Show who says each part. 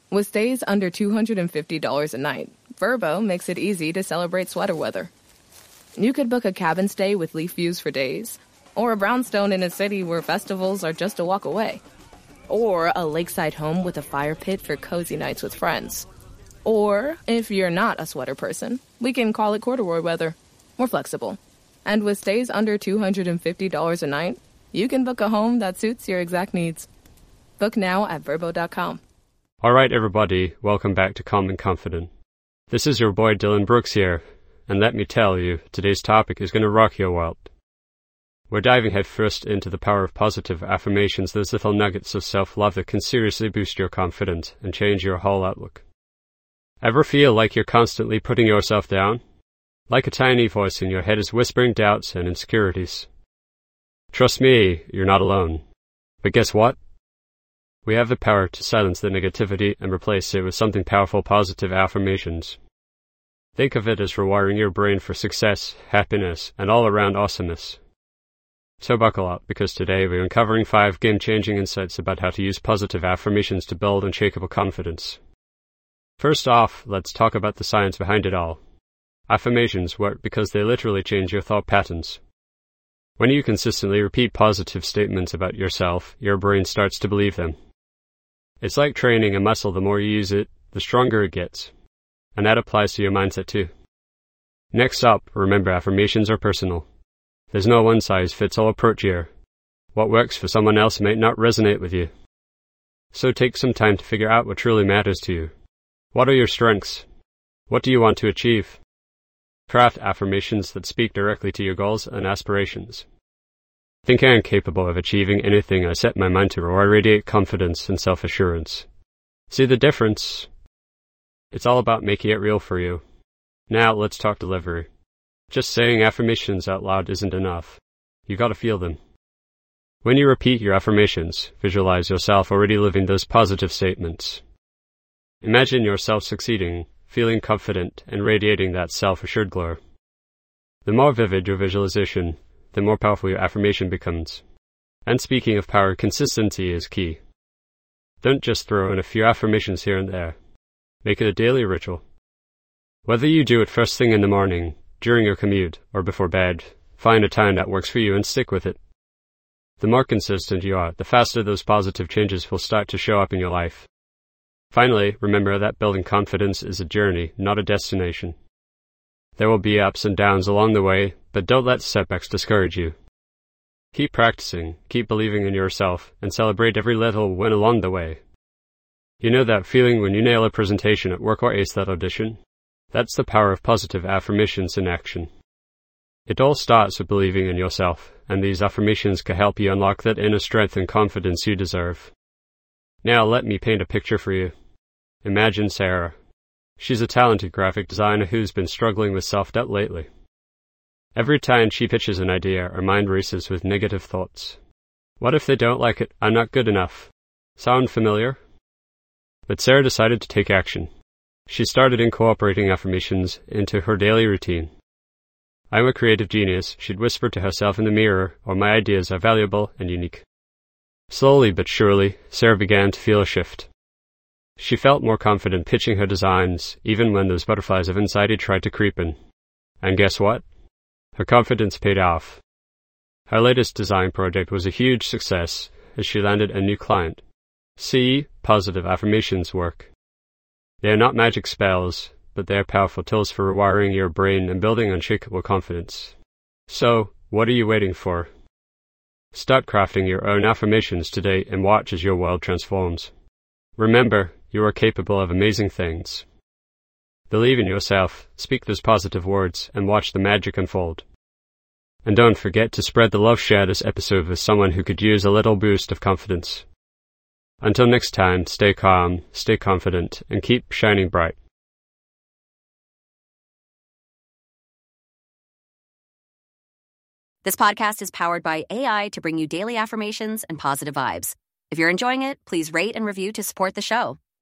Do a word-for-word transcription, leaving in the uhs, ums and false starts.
Speaker 1: With stays under two hundred fifty dollars a night, Vrbo makes it easy to celebrate sweater weather. You could book a cabin stay with leaf views for days, or a brownstone in a city where festivals are just a walk away, or a lakeside home with a fire pit for cozy nights with friends. Or, if you're not a sweater person, we can call it corduroy weather. We're flexible. And with stays under two hundred fifty dollars a night, you can book a home that suits your exact needs. Book now at Vrbo dot com.
Speaker 2: All right, everybody, welcome back to Calm and Confident. This is your boy Dylan Brooks here, and let me tell you, today's topic is going to rock your world. We're diving headfirst into the power of positive affirmations, those little nuggets of self-love that can seriously boost your confidence and change your whole outlook. Ever feel like you're constantly putting yourself down? Like a tiny voice in your head is whispering doubts and insecurities. Trust me, you're not alone. But guess what? We have the power to silence the negativity and replace it with something powerful, positive affirmations. Think of it as rewiring your brain for success, happiness, and all-around awesomeness. So buckle up, because today we're uncovering five game-changing insights about how to use positive affirmations to build unshakable confidence. First off, let's talk about the science behind it all. Affirmations work because they literally change your thought patterns. When you consistently repeat positive statements about yourself, your brain starts to believe them. It's like training a muscle. The more you use it, the stronger it gets. And that applies to your mindset too. Next up, remember, affirmations are personal. There's no one-size-fits-all approach here. What works for someone else might not resonate with you. So take some time to figure out what truly matters to you. What are your strengths? What do you want to achieve? Craft affirmations that speak directly to your goals and aspirations. Think I am capable of achieving anything I set my mind to, or I radiate confidence and self-assurance. See the difference? It's all about making it real for you. Now let's talk delivery. Just saying affirmations out loud isn't enough. You gotta feel them. When you repeat your affirmations, visualize yourself already living those positive statements. Imagine yourself succeeding, feeling confident, and radiating that self-assured glow. The more vivid your visualization, the more powerful your affirmation becomes. And speaking of power, consistency is key. Don't just throw in a few affirmations here and there. Make it a daily ritual. Whether you do it first thing in the morning, during your commute, or before bed, find a time that works for you and stick with it. The more consistent you are, the faster those positive changes will start to show up in your life. Finally, remember that building confidence is a journey, not a destination. There will be ups and downs along the way, but don't let setbacks discourage you. Keep practicing, keep believing in yourself, and celebrate every little win along the way. You know that feeling when you nail a presentation at work or ace that audition? That's the power of positive affirmations in action. It all starts with believing in yourself, and these affirmations can help you unlock that inner strength and confidence you deserve. Now let me paint a picture for you. Imagine Sarah. She's a talented graphic designer who's been struggling with self-doubt lately. Every time she pitches an idea, her mind races with negative thoughts. What if they don't like it? I'm not good enough. Sound familiar? But Sarah decided to take action. She started incorporating affirmations into her daily routine. I'm a creative genius, she'd whisper to herself in the mirror, or my ideas are valuable and unique. Slowly but surely, Sarah began to feel a shift. She felt more confident pitching her designs, even when those butterflies of anxiety tried to creep in. And guess what? Her confidence paid off. Her latest design project was a huge success, as she landed a new client. See, positive affirmations work. They are not magic spells, but they are powerful tools for rewiring your brain and building unshakable confidence. So, what are you waiting for? Start crafting your own affirmations today and watch as your world transforms. Remember, you are capable of amazing things. Believe in yourself, speak those positive words, and watch the magic unfold. And don't forget to spread the love. Share this episode with someone who could use a little boost of confidence. Until next time, stay calm, stay confident, and keep shining bright.
Speaker 3: This podcast is powered by A I to bring you daily affirmations and positive vibes. If you're enjoying it, please rate and review to support the show.